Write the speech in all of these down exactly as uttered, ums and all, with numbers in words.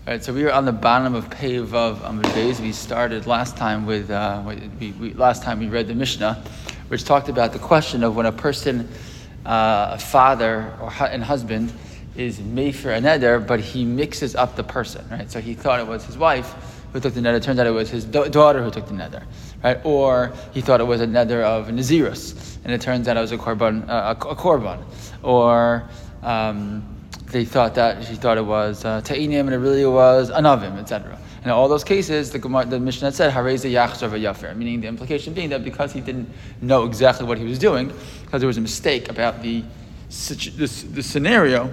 All right, so we were on the bottom of Pei Vav Amud Beis. We started last time with uh, we, we last time we read the Mishnah, which talked about the question of when a person, uh, a father or hu- and husband, is mefer a neder, but he mixes up the person, right? So he thought it was his wife who took the neder. Turns out it was his do- daughter who took the neder, right? Or he thought it was a neder of Nazirus, and it turns out it was a korban, uh, a, a korban, or um, they thought that she thought it was uh, ta'inim, and it really was anavim, et cetera. In all those cases, the, the Mishnah said hareza yachzor v'yafer, meaning the implication being that because he didn't know exactly what he was doing, because there was a mistake about the the, the scenario,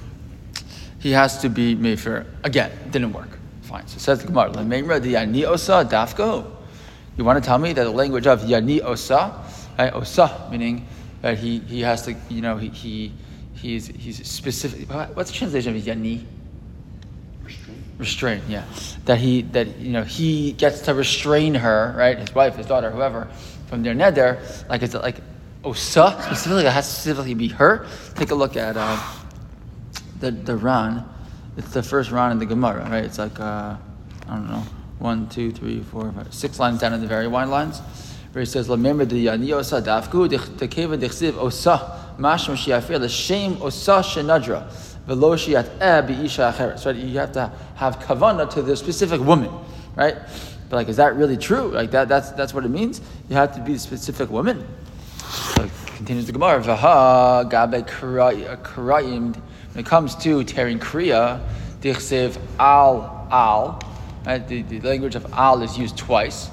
he has to be mefer again. It didn't work. Fine. So it says the Gemara, "L'meimra di yani osa dafko." You want to tell me that the language of yani osa, right, osa, meaning that he he has to, you know, he he. He's he's specific. What's the translation of yani? Restrain. Restrain, yeah. That he that you know he gets to restrain her, right? His wife, his daughter, whoever, from their neder. Like it's like osa specifically. It has to specifically be her. Take a look at uh, the the Ran. It's the first Ran in the Gemara, right? It's like uh, I don't know, one, two, three, four, five, six lines down in the very wide lines, where he says, "Remember the yani osa dafku dekeva dechsiv osa." Mashma shiafir l'shem osa shenadra v'lo shiat e b'isha acheres. Right, you have to have kavana to the specific woman, right? But like, is that really true? Like that, that's that's what it means. You have to be a specific woman. So continues the Gemara. V'ha gabe karayim. When it comes to tearing kriya, dichsev al al. Right, the, the language of al is used twice.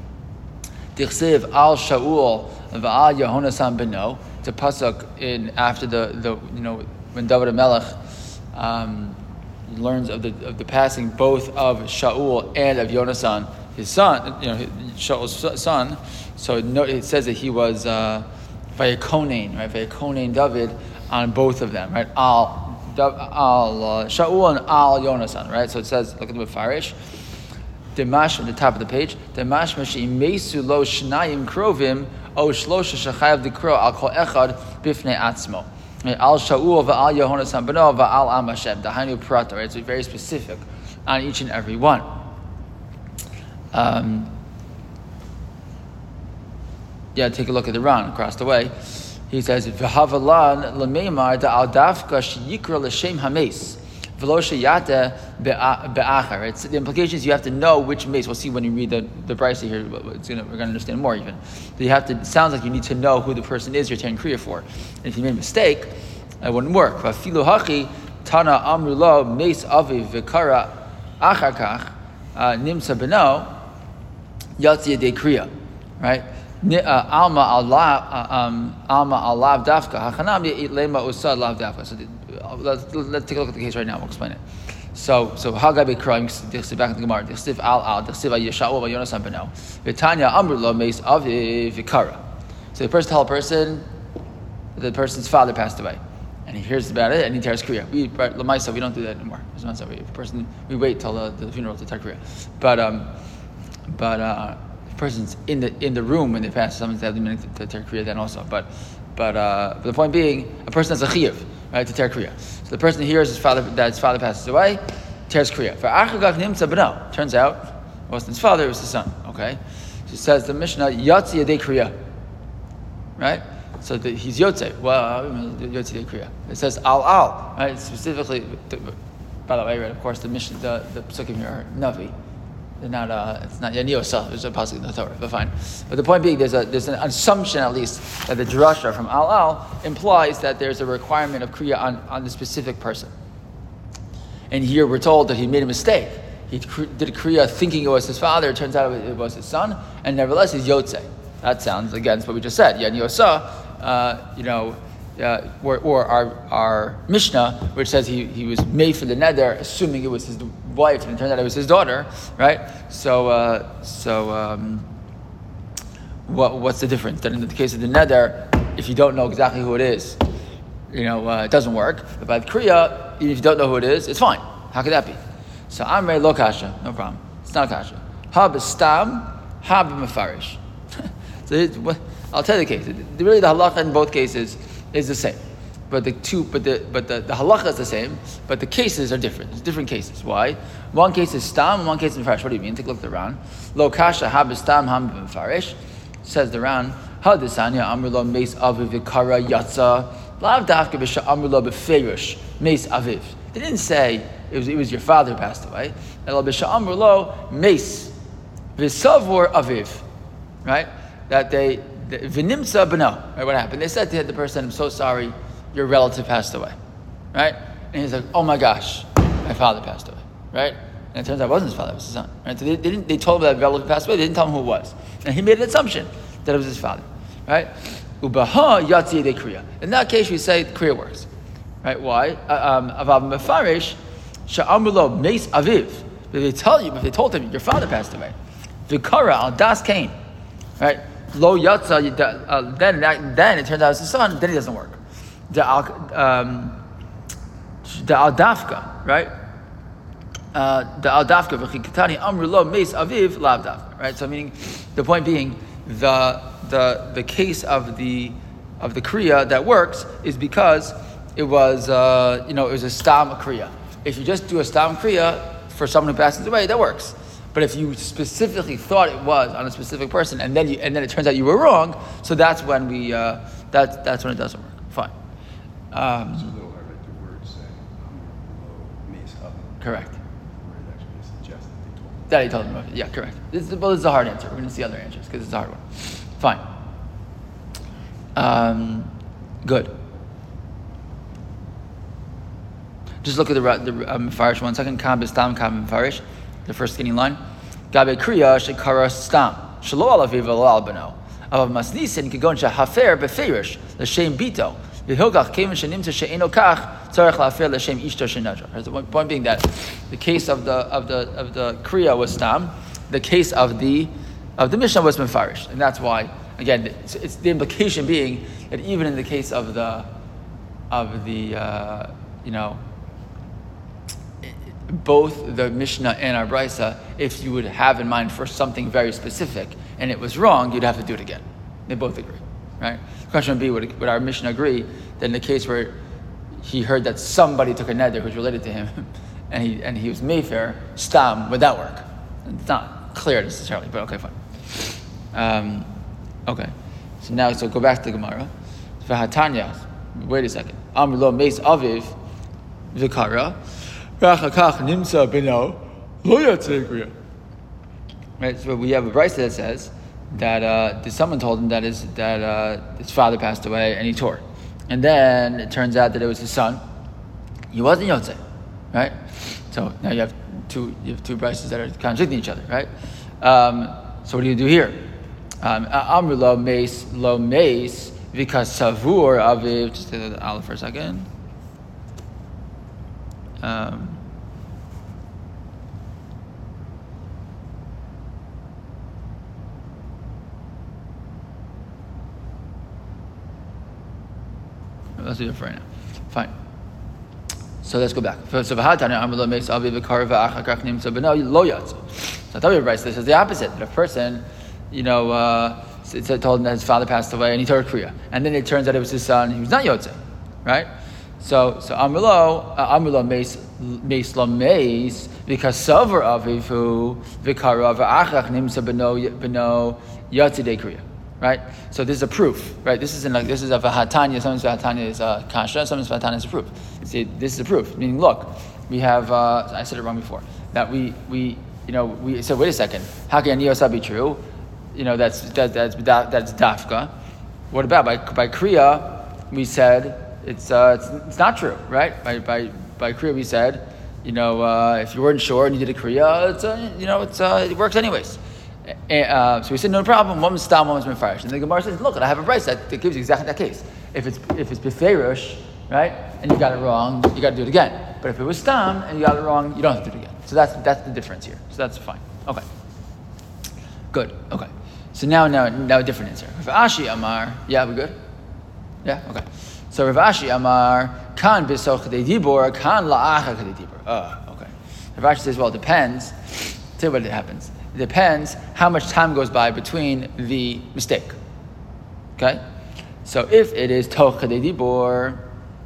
Dichsev al Shaul v'al Yehonasan beno. It's a pasuk in after the, the you know when David HaMelech um, learns of the of the passing both of Shaul and of Yonasan, his son, you know Shaul's son. So no, it says that he was uh, vayakonein, right? Vayakonein David on both of them, right? Al al uh, Shaul and al Yonasan, right? So it says, look at the Mefarish. Demash at the top of the page. Demash mashi mesu lo shnayim krovim. O shlosha shachayav dikro al kol echad bifnei atzmo. Al Shaul va'al Yehonasan beno va'al Am Hashem. Dahainu prata. It's very specific on each and every one. Um, yeah, take a look at the Ran across the way. He says v'havalan l'meimar da'al dafka sheyikra l'shem hames. It's the implication is you have to know which mace. We'll see when you read the the Brisa here. It's gonna, we're going to understand more even. So you have to. It sounds like you need to know who the person is you're tearing kriya for. And if you made a mistake, it wouldn't work. Vafilu hachi tana amru lo mace aviv v'kara acharkach nimsa beno yatzi yedei kriya. Right. Alma Allah alma alav dafka hachanam lema usad lav dafka. So let's, let's take a look at the case right now. We'll explain it. So so Haggai be crying. Dichsiv back in the Gemara. Dichsiv al al. Dichsiv al Yeshua al Yonasan beno. V'tanya amru lo meis aviv v'kara. So the person tell a person the person's father passed away, and he hears about it and he tears kriya. We right, Lamaisa, we don't do that anymore. It's not so. If a person we wait till the, the funeral to tear kriya, but um but uh. person's in the in the room when they pass, someone's have the minute to, to tear kriya then also. But but uh, but the point being, a person has a chiyuv, right, to tear kriya. So the person hears his father that his father passes away, tears kriya. For achagav nimtza beno. Turns out it wasn't his father, it was his son. Okay, so it says the Mishnah yatzi yadei kriya, right? So the, he's yotze. Well, yotze yadei kriya. It says al al, right? Specifically, by the way, right? Of course, the Mishnah, the the psukim here are navi. They're not, uh, it's not yani osa. There's a pasuk in the Torah, but fine. But the point being, there's a there's an assumption at least that the drasha from al al implies that there's a requirement of kriya on, on the specific person. And here we're told that he made a mistake. He did a kriya thinking it was his father. It turns out it was his son, and nevertheless he's yotze. That sounds against what we just said. Yani osa, uh, you know. Uh, or, or our our Mishnah, which says he, he was made for the neder, assuming it was his wife, and it turned out it was his daughter, right? So uh, so um, what what's the difference? Then in the case of the neder, if you don't know exactly who it is, you know uh, it doesn't work. But by the kriya, even if you don't know who it is, it's fine. How could that be? So Amrei lo kasha, no problem. It's not kasha. Ha b'stam, ha b'mefarish. So I'll tell you the case. Really, the halacha in both cases is the same. but the two, but the but the, the halacha is the same, but the cases are different. It's different cases. Why? One case is stam, and one case is mefarish. What do you mean? Take a look at the Ran. Lo kasha hab stam ham mefarish. Says the Ran. Ha desanya amrlo meis aviv vikara yatsa lav dafka b'sha amrlo beferish meis aviv. They didn't say it was it was your father who passed away. Elo b'sha amrlo meis v'savor aviv. Right? That they v'nimtza b'no. Right? What happened? They said to the person, "I'm so sorry, your relative passed away." Right? And he's like, "Oh my gosh, my father passed away." Right? And it turns out it wasn't his father; it was his son. Right? So they, they didn't. They told him that relative passed away. They didn't tell him who it was, and he made an assumption that it was his father. Right? Ubaha yatzi de kriya. In that case, we say kriya works. Right? Why? Avav mefarish sha'amrulo meis aviv. If they tell you, if they told him your father passed away, vikara al das kain. Right? Lo yatza. Uh, then that, then it turns out it's his son. Then it doesn't work. The al um, the al dafka. Right? Uh, the al dafka v'chikatani amrulo meis aviv lav dafka. Right? So meaning, the point being, the the the case of the of the kriya that works is because it was uh, you know it was a stam kriya. If you just do a stam kriya for someone who passes away, that works. But if you specifically thought it was on a specific person, and then you and then it turns out you were wrong, so that's when we uh, that that's when it doesn't work. Fine. Um, So though I read the word saying amrlo meis aviv. correct. Where it actually suggests that they told him. That he told him. Okay. Yeah, correct. This is, well, this is a hard answer. We're going to see other answers because it's a hard one. Fine. Um, good. Just look at the the um, Mefarish one second. Kam b'stam kam Mefarish. The first skinny line. Gabe kriya shekara stam shelo alaviv lo al beno. Avav masnisin kigon shehafer beferish l'shem bito. V'hilgach kevin shenimta she'eno kach tzarech lafer l'shem ishto shenadra. The point being that the case of the of the of the kriya was stam. The case of the of the Mishnah was mefarish, and that's why again it's, it's the implication being that even in the case of the of the uh, you know both the Mishnah and our Brisa, if you would have in mind for something very specific and it was wrong, you'd have to do it again. They both agree, right? The question would be, would, would our Mishnah agree that in the case where he heard that somebody took a neder who's related to him and he and he was Mayfair, stam, would that work? It's not clear necessarily, but okay, fine. Um, okay, so now, so go back to the Gemara. V'hatanya, wait a second. Amr lo meis aviv v'kara. Right, so we have a brisa that says that uh, someone told him that his that uh, his father passed away and he tore, and then it turns out that it was his son. He wasn't Yotze, right? So now you have two you have two brises that are contradicting each other, right? Um, so what do you do here? Amru lo meis lo meis because savur aviv. Just say the aleph for a second. Um, let's do it for right now. Fine. So let's go back. So v'hatanya amrlo meis aviv v'kar v'achakach nimtza b'no lo yatzu. So I thought we were right. This is the opposite. That a person, you know, uh, it said, told him that his father passed away and he tore a kriya, and then it turns out it was his son. He was not yotze, right? So, so Amrlo, uh, Amrlo meis meis lo meis because savar avivu v'kara v'achach nimsa beno beno yatzidei kriya, right? So this is a proof, right? This is in like this is a v'hatanya. Sometimes v'hatanya is a kasha. Sometimes v'hatanya is a proof. See, this is a proof. Meaning, look, we have. Uh, I said it wrong before. That we we you know we said, wait a second. How can niyosa be true? You know that's that, that's that's dafka. What about by by kriya? We said. It's, uh, it's it's not true, right? By by by kriya we said, you know, uh, if you weren't sure and you did a kriya, it's uh, you know it's uh, it works anyways. And, uh, so we said no problem. One was stam, one was mefarish. And the Gemara says, look, I have a price that, that gives you exactly that case. If it's if it's beferish, right, and you got it wrong, you got to do it again. But if it was stam and you got it wrong, you don't have to do it again. So that's that's the difference here. So that's fine. Okay. Good. Okay. So now now now a different answer. If Ashi Amar, yeah, we good? Yeah. Okay. So Rav Ashi Amar kan bisoch kadei dibor kan la'acha kadei dibor. Oh, okay. Rav Ashi says, well, it depends. Tell you what happens. It depends how much time goes by between the mistake. Okay. So if it is toch kadei dibor,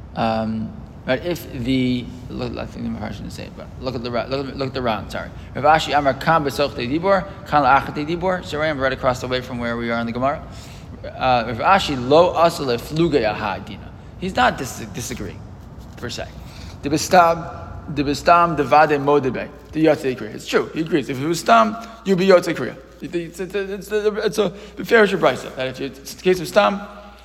Um, right? If the look, I think the Maharsh didn't say it, but look at the look at, look at the round. Sorry, Rav Ashi Amar Kam Besoch Dibor Kan La'achat Dibor. So I'm right across the way from where we are in the Gemara. Uh, Rav Ashi Lo Asale Fluge Ahadina. He's not dis- disagreeing per se. The Bistam, the Bistam, the Vade Modebe, the Yotzei Kriya. It's true. He agrees. If it was Stam, you'd be Yotzei Kriya. It's, it's, it's, it's a fair brisa that if it's the case of Stam,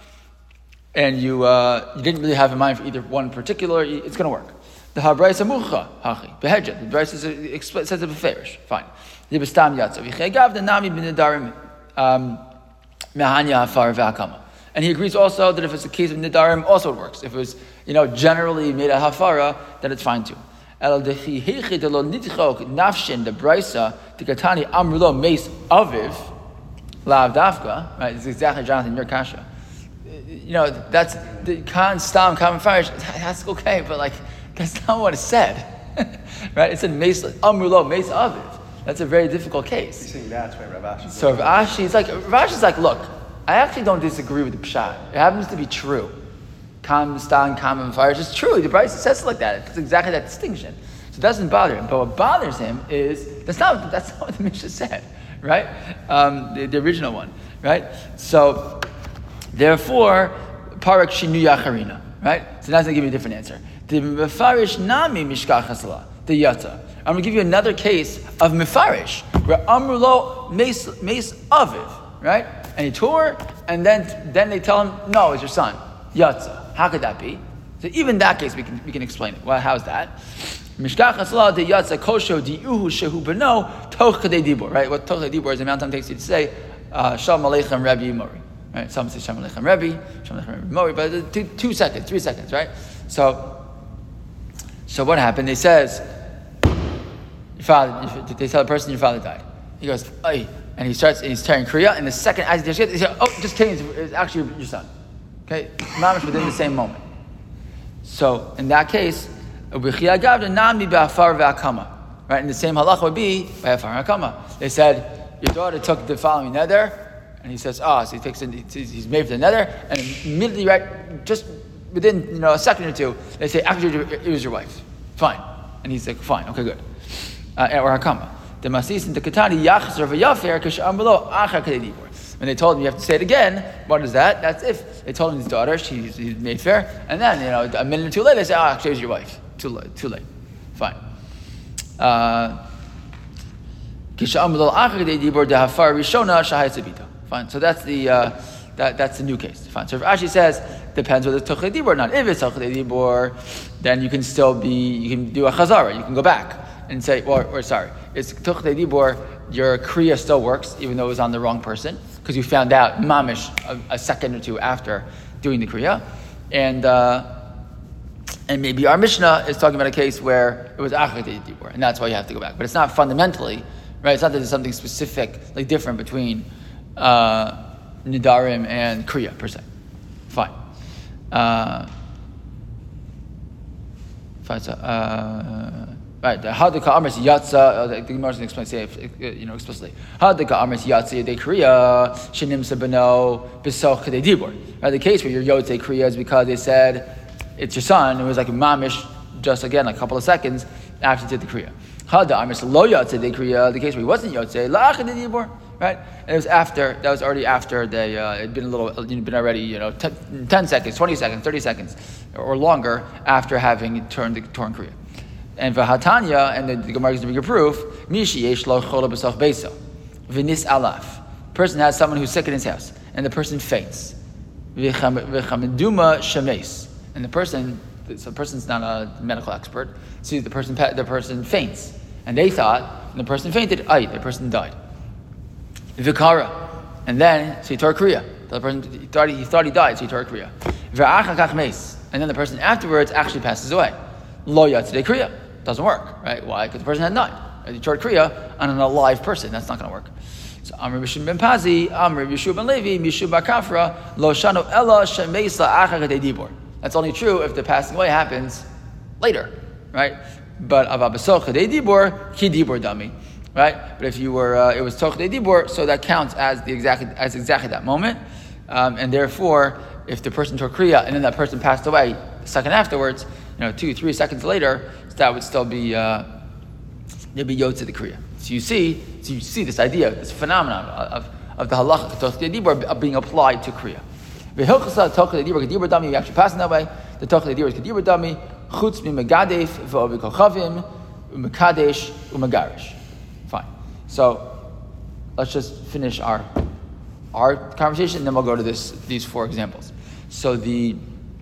and you uh, you didn't really have in mind for either one particular, it's going to work. The Habraisa Mucha Hachi Beheja. The brisa says it beferish. Fine. The Bistam Yatzav Yichegav the Nami B'Nedarim Mehanya Hafar V'Hakama. And he agrees also that if it's a case of Nidarim, also it works. If it was, you know, generally made a hafara, then it's fine too. El dechi heichi de lo nitchok nafshin the brisa the katani amrulo meis aviv lav dafka. Right, it's exactly Jonathan your kasha. You know, that's the kan stam common farish. That's okay, but like that's not what it said. Right? It said meis amrulo meis aviv. That's a very difficult case. He's saying that's why Rav Ashi. So Rav Ashi, it's like Rav Ashi's like, look. I actually don't disagree with the pshat. It happens to be true. Kam, stan, kam, and fire. It's just true. The Brisa says it like that. It's exactly that distinction. So it doesn't bother him. But what bothers him is that's not that's not what the Mishnah said, right? Um, the, the original one, right? So therefore, parak shinu yacharina, right? So that's gonna give you a different answer. The mefarish nami mishkach hasla, the yata. I'm gonna give you another case of mefarish where amrulo meis meis aviv, right? And he tore, and then then they tell him, no, it's your son, Yatza. How could that be? So even that case, we can we can explain it. Well, how's that? Mishkach Hasla de Yatza Kosho di Uhu Shehu Beno Toch Kadei Dibor. Right? What Toch Kadei Dibor is, the amount of time it takes you to say Shalom Aleichem Rebbe Mori. Right? Some say Shalom Aleichem Rebbe, Shalom Aleichem Rebbe Mori, but two, two seconds, three seconds, right? So, so what happened? They says, your father. They tell the person your father died. He goes, Ay. And he starts, and he's tearing Kriya, and the second as he says, oh, just kidding, it's, it's actually your son. Okay? Mamish within the same moment. So, in that case, right? In the same halacha would be, by Afar Hakama. They said, your daughter took the following nether, and he says, ah, oh, so he takes, he's made for the nether, and immediately, right, just within, you know, a second or two, they say, actually, it was your wife. Fine. And he's like, fine, okay, good. Uh, or Hakama. The masis in the katani yachzer v'yafer k'shamelo achar kadei. When they told him you have to say it again, what is that? That's if they told him his daughter, she's made fair, and then you know a minute or two later they say, "Ah, oh, actually, it was your wife." Too late. Too late. Fine. K'shamelo achar kadei dibor dehafar rishona shahai tzibita. Fine. So that's the uh, that that's the new case. Fine. So if Rashi says depends whether it's Toch Dibor or not. If it's Toch Dibor, then you can still be you can do a chazara. You can go back and say, or, or sorry, it's Toch Dibor. Your kriya still works even though it was on the wrong person because you found out mamish a, a second or two after doing the kriya, and uh, and maybe our Mishnah is talking about a case where it was Achar Dibor, and that's why you have to go back. But it's not fundamentally right. It's not that there's something specific like different between uh, Nidarim and kriya per se. Fine. Uh, fine. So, uh, right. The Hadika Amris Yatza. The Gemara doesn't explain. Say you know explicitly. Hadika Amris Yatza de kriya shenim sebeno besoch kadei dibor. Right. The case where your Yotze kriya is because they said it's your son. It was like mamish, just again like a couple of seconds after you did the kriya. Hada Amris lo Yatze de kriya. The case where he wasn't Yotze la kadei dibor. Right, and it was after. That was already after they. Uh, it'd been a little. It'd been already. You know, ten, ten seconds, twenty seconds, thirty seconds, or longer after having turned the torn kriya. And v'hatanya, and the, the Gemara gives a bigger proof. Mishi yesh lo chola b'soch beso, v'nis alaf. Person has someone who's sick in his house, and the person faints. V'chameduma shemes, and the person. So the person's not a medical expert. So the person. The person faints, and they thought when the person fainted, ay, the person died. Vikara, and then so he tore kriya. The person he thought he, he thought he died, so he tore kriya. And then the person afterwards actually passes away. Lo yatzedei kriya doesn't work, right? Why? Because the person had died. Right? He tore kriya on an alive person. That's not going to work. So Amr Bishum ben Pazi, Amr Yeshua ben Levi, Mishu bar Kafra, Lo shano ella shemeisa achar kadei dibor. That's only true if the passing away happens later, right? But avabasoch kadei dibor ki dibor dami. Right, but if you were, uh, it was Toch Dei Dibor, so that counts as the exactly as exactly that moment, um, and therefore, if the person tore kriya and then that person passed away, a second afterwards, you know, two, three seconds later, so that would still be uh, it'd be yotze the kriya. So you see, so you see this idea, this phenomenon of, of the halacha tochei dibur being applied to kriya. V'hilchasa tochei dibur kedibur dami. We actually pass in that way. The tochei dibur is kedibur dami. Chutz mimegadef v'ovi kochavim umekadesh umegarish. Fine. So let's just finish our our conversation, and then we'll go to this these four examples. So the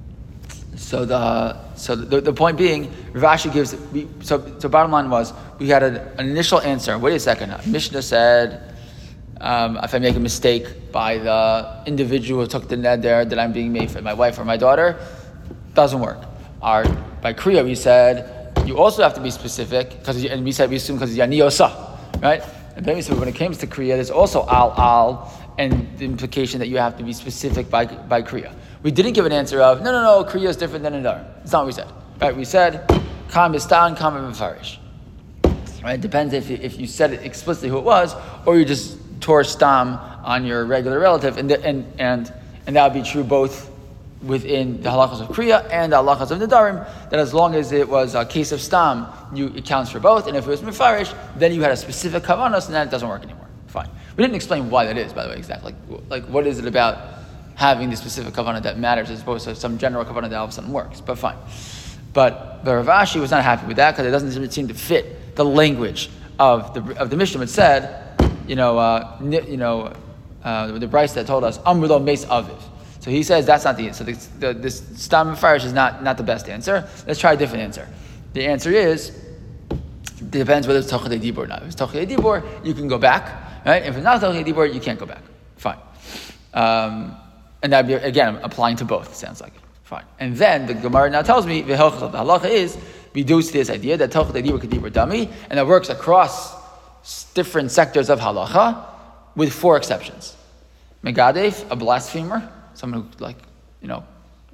so the so the, the point being, Rav Ashi gives we, so so bottom line was we had an, an initial answer. Wait a second. Mishnah said um, if I make a mistake by the individual who took the neder that I'm being made for my wife or my daughter, doesn't work. Our by kriya we said you also have to be specific because and we said we assume because yani osa, right? And then we said when it comes to kriya, there's also al al and the implication that you have to be specific by by kriya. We didn't give an answer of no no no kriya is different than another. It's not what we said, right? We said kam bistan kam b'farish. Right? It depends if you, if you said it explicitly who it was, or you just tore stam on your regular relative, and the, and and and that would be true both within the halachas of kriya and the halachas of nedarim. That as long as it was a case of stam, you it counts for both, and if it was mefarish, then you had a specific kavanos, and then it doesn't work anymore. Fine. We didn't explain why that is, by the way, exactly. Like, like what is it about having the specific kavanah that matters as opposed to some general kavanah that all of a sudden works? But fine. But the Rav Ashi was not happy with that because it doesn't seem to fit the language of the of the Mishnah. It said, you know, uh, you know, uh, the Bryce that told us Amrulo Meis Aviv. So he says that's not the answer. So the, the, this stam and farish is not, not the best answer. Let's try a different answer. The answer is it depends whether it's tochei dibur or not. If it's tochei dibur, you can go back, right? If it's not tochei dibur, you can't go back. Fine. Um, and that'd be again applying to both. It sounds like fine. And then the Gemara now tells me the halacha is we do see this idea that tochei dibur kedibur dami, and it works across different sectors of halacha with four exceptions. Megadef, a blasphemer. Someone who, like, you know,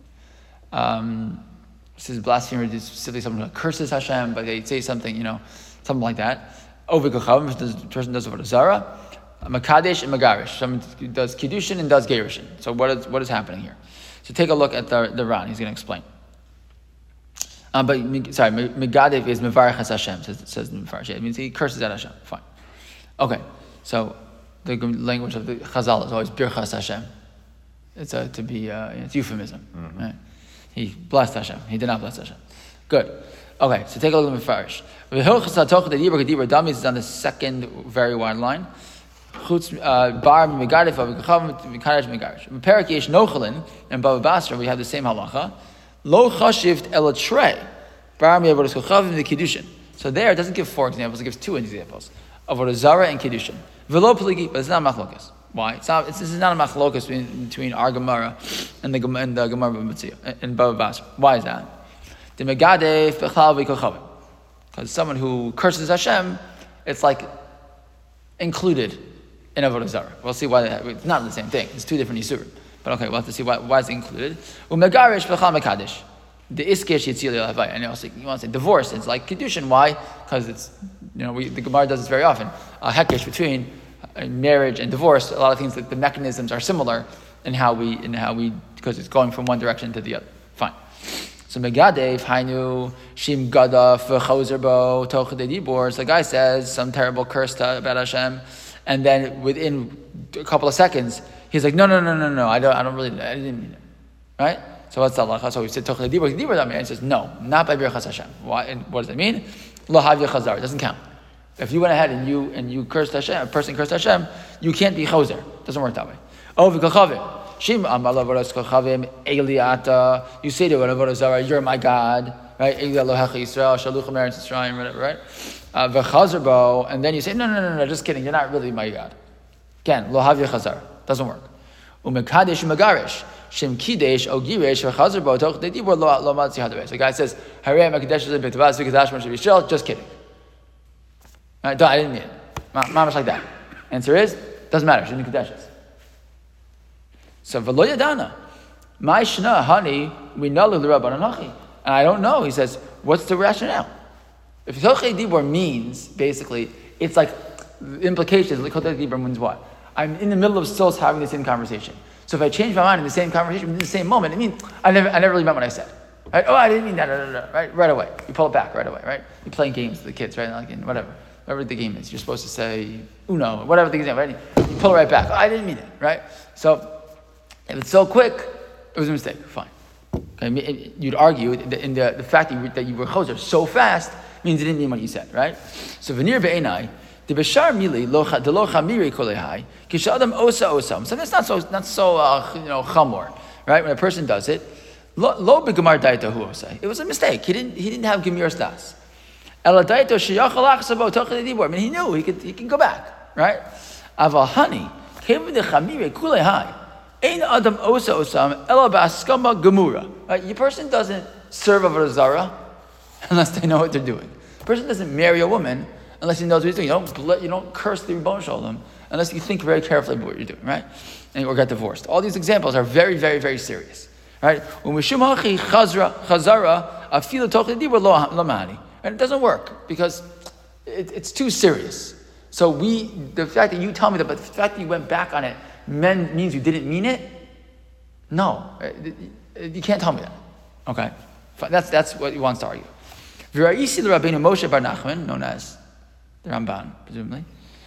um, this is blasphemer, is specifically someone who curses Hashem, but they say something, you know, something like that. Ovikachav, the person does avodah zara. Makadesh and Megarish, someone does kiddushin and does gerushin. So what is what is happening here? So take a look at the the Ran. He's going to explain. Um, but sorry, Megadev is mevarachas Hashem. Says says mevarach. It means he curses at Hashem. Fine. Okay. So the language of the Chazal is always birchas Hashem. It's a, to be, uh, it's euphemism. Mm-hmm. Right? He blessed Hashem. He did not bless Hashem. Good. Okay, so take a look at the Mefarish. This is on the second very wide line. Bar Megadef Mekadesh Megarish. Perak Yesh Nochalin and Bava Basra, we have the same halacha. Lo chashivt el trei. Bar Me'avodas Kochavim the Kiddushin. So there, it doesn't give four examples, it gives two examples. Avodah Zara and Kiddushin. Velo Peligi, but it's not machlokas. Why? It's not. It's, this is not a machlokas between, between our Gemara and the and the Gemara and Bava Basra. Why is that? The Megadef Bechal V'Kochavim. Because someone who curses Hashem, it's like included in Avodah Zarah. We'll see why. It's not the same thing. It's two different Yisurim. But okay, we'll have to see why, why it's included. Umegarish Bechal Mekadesh. The Iskish Yitzil Yelavai. And also, you want to say divorce. It's like Kiddushin. Why? Because it's, you know, we, the Gemara does this very often. A hekesh between marriage and divorce. A lot of things that the mechanisms are similar in how we, in how we, because it's going from one direction to the other. Fine. So Megadev, Hainu, Shim Gadaf, Chozerbo, Tochei dibur. So the guy says some terrible curse to, about Hashem, and then within a couple of seconds, he's like, no, no, no, no, no, I don't, I don't really, I didn't mean it. Right? So what's the halacha? So we said Tochei dibur, dibur that means says no, not by birchas Hashem. Why? And what does that mean? Lo havya chazar. It doesn't count. If you went ahead and you and you cursed Hashem, a person cursed Hashem, you can't be chozer. It doesn't work that way. Oh, v'kochavim. Shim amal avodas kochavim eliata. You say to avodah zara, you're my God, right? Elia lohecha Yisrael, shaluchim eretz Yisrael, whatever, right? V'chazer bo, and then you say, no, no, no, no, just kidding. You're not really my God. Again, lo havya chazar. Doesn't work. Umekadesh umegarish. Shem kidesh o giresh v'chazer bo tochei dibur lo lo matzi hadav. So the guy says, harei mekadesh b'tavas v'kadash man shebishel. Just kidding. Right? I didn't mean it. Mamash like that. Answer is, doesn't matter. She's in kadeshes. So v'lo yadana, my shna honey we know l'rabbanan hachi, and I don't know. He says, what's the rationale? If tochei dibur means basically, it's like the implications. Like tochei dibur means what? I'm in the middle of still having the same conversation. So if I change my mind in the same conversation in the same moment, it means I never, I never really meant what I said. Right? Oh, I didn't mean that. No, no, no, right? Right away. You pull it back right away, right? You're playing games with the kids, right? Like in whatever. Whatever the game is. You're supposed to say uno, whatever the game is, right? You pull it right back. Oh, I didn't mean it, right? So, if it's so quick, it was a mistake. Fine. Okay? You'd argue that in the, the fact that you, that you were choser so fast means it didn't mean what you said, right? So, v'nir be'enai, the b'shar mili, the lo chamiri kolehai, kishadam osa osam. So that's not so, not so, uh, you know, chamor, right? When a person does it, lo begamar daita hu osai. It was a mistake. He didn't, he didn't have gemir stas. I mean, he knew he could he can go back, right? Aval hani came the chamire kulehai. Ein adam osa osam ela ba'askama gemura. Right? Your person doesn't serve a zara unless they know what they're doing. A person doesn't marry a woman unless he knows what he's doing. You don't you don't curse the Ribbon Shalom unless you think very carefully about what you're doing, right? And or get divorced. All these examples are very, very, very serious, right? When we shum hachi chazra chazara afilu tochli dibur lo lamani. And it doesn't work because it, it's too serious. So we, the fact that you tell me that, but the fact that you went back on it men, means you didn't mean it? No. You can't tell me that. Okay? That's that's what he wants to argue. V'ra'isi l'Rabbeinu Moshe Bar Nachman, known as the Ramban, presumably.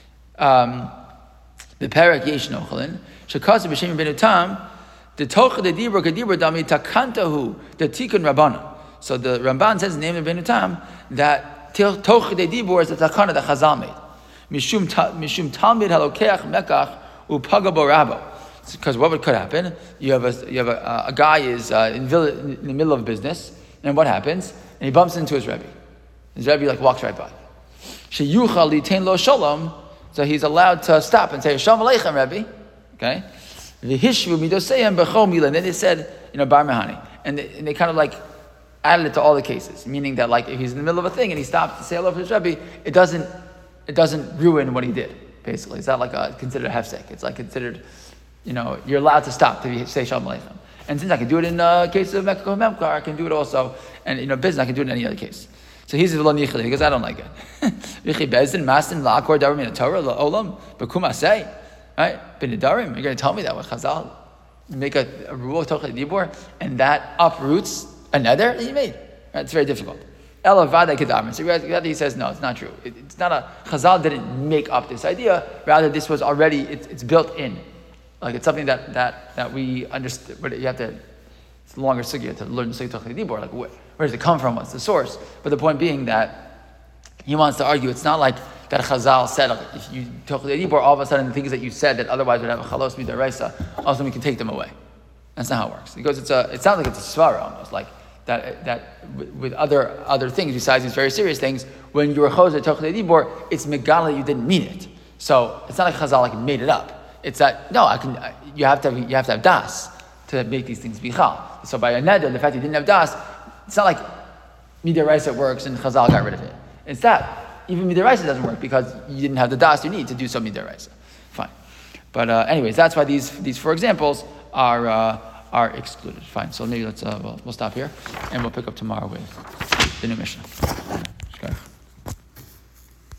Um, the Perek Yesh Nochalin, Shekasa B'Shem Rabbeinu Tam, the Tocha de Dibur Kedibur Dami Takantahu, the Tikkun Rabbana. So the Ramban says in the name of Rabbeinu Tam that Toch de Dibur is the takana that Chazal made. Mishum Mishum Talmid Halokeach Mekach Upaga Borabo. Because what could happen? You have a you have a, a guy is uh, in, in the middle of business, and what happens? And he bumps into his Rebbe. His Rebbe like walks right by. Sheyuchal litain lo shalom. So he's allowed to stop and say Shalom Aleichem, Rebbe. Okay. V'hishvu midoseyem b'chol mila. And then they said, you know, Bar Mehani, and they, and they kind of like added it to all the cases, meaning that like if he's in the middle of a thing and he stops to say hello to his Rebbe, it doesn't it doesn't ruin what he did. Basically, it's not like a considered a hefsek. It's like considered, you know, you're allowed to stop to say Shalom Aleichem. And since I can do it in uh, cases of Mekach Memkar, I can do it also, and you know, business I can do it in any other case. So he's a lo nichli because I don't like it. Vichi bezin masin la'akor darim in a Torah la'olam b'kum asay, right? B'nedarim, you're going to tell me that with Chazal make a, a rule of Tochei Dibur and that uproots another that you made. Right? It's very difficult. Ela vada kedarim. So he says no, it's not true. It, it's not a Chazal didn't make up this idea. Rather, this was already it, it's built in. Like it's something that that that we understand. But you have to. It's a longer sugya to learn the Tochei Dibur. Like where, where does it come from? What's the source? But the point being that he wants to argue. It's not like that Chazal said like, if you Tochei Dibur, all of a sudden the things that you said that otherwise would have a chalos midaraisa, also we can take them away. That's not how it works. Because it's a. It sounds like it's a svara almost like. That that with other other things besides these very serious things, when you're choser tochei dibur, it's megala you didn't mean it. So it's not like Chazal like made it up. It's that no, I can. You have to have, you have to have das to make these things bichal. So by a neder, the fact you didn't have das, it's not like midiraisa works and Chazal got rid of it. It's that even midiraisa doesn't work because you didn't have the das you need to do some midiraisa. Fine, but uh, anyways, that's why these these four examples are. Uh, are excluded. Fine. So maybe let's uh, we'll, we'll stop here, and we'll pick up tomorrow with the new Mishnah.